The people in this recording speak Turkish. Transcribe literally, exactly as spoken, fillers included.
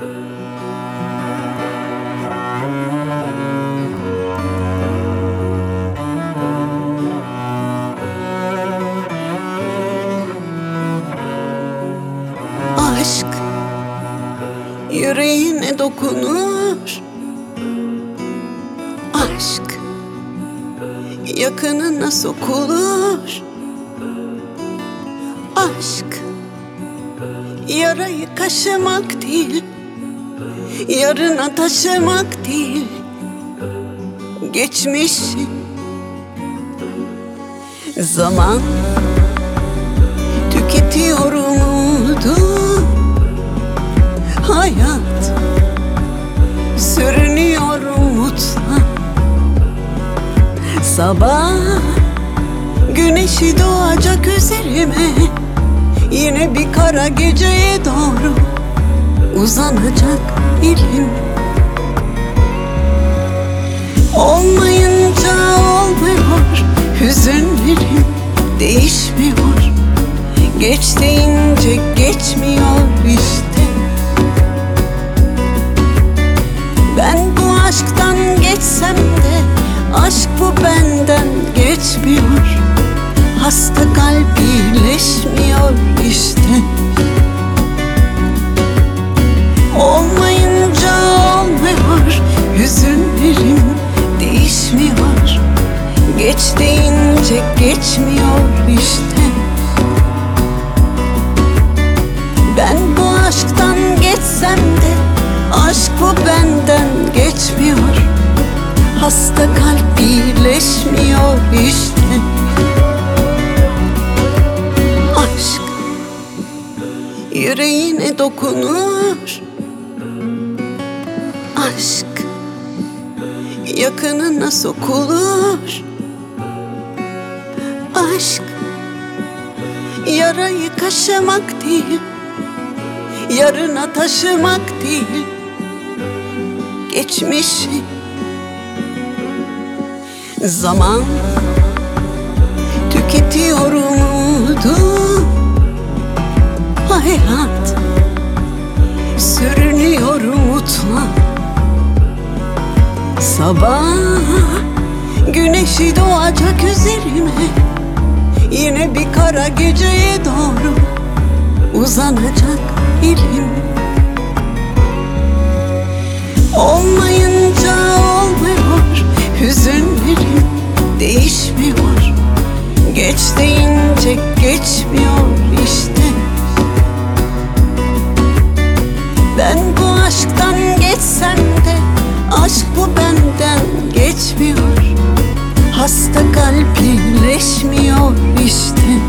Aşk yüreğine dokunur. Aşk yakınına sokulur. Aşk yarayı kaşımak değil, yarına taşımak değil, geçmişi. Zaman tüketiyor umudu. Hayat sürünüyor umutla. Sabah güneşi doğacak üzerime, yine bir kara geceye doğru uzanacak elim. Olmayınca olmuyor, hüzünlerim değişmiyor. Geç deyince geçmiyor işte. Ben bu aşktan geçsem de aşk bu benden geçmiyor. Hasta kalp iyileşmiyor işte. Olmayınca olmuyor, hüzünlerim değişmiyor. Geç deyince geçmiyor işte. Ben bu aşktan geçsem de aşk bu benden geçmiyor. Hasta kalp iyileşmiyor işte. Aşk yüreğine dokunur. Aşk yakınına sokulur. Aşk yarayı kaşımak değil, yarına taşımak değil, geçmişi. Zaman tüketiyor umudu. Hayat sürünüyor umutla. Sabah güneşi doğacak üzerime, yine bir kara geceye doğru uzanacak elim. Olmayınca olmuyor, hüzünlerim değişmiyor. Geç deyince geçmiyor işte. Ben bu aşktan geçsem de aşk bu benden geçmiyor. Hasta kalp iyileşmiyor işte.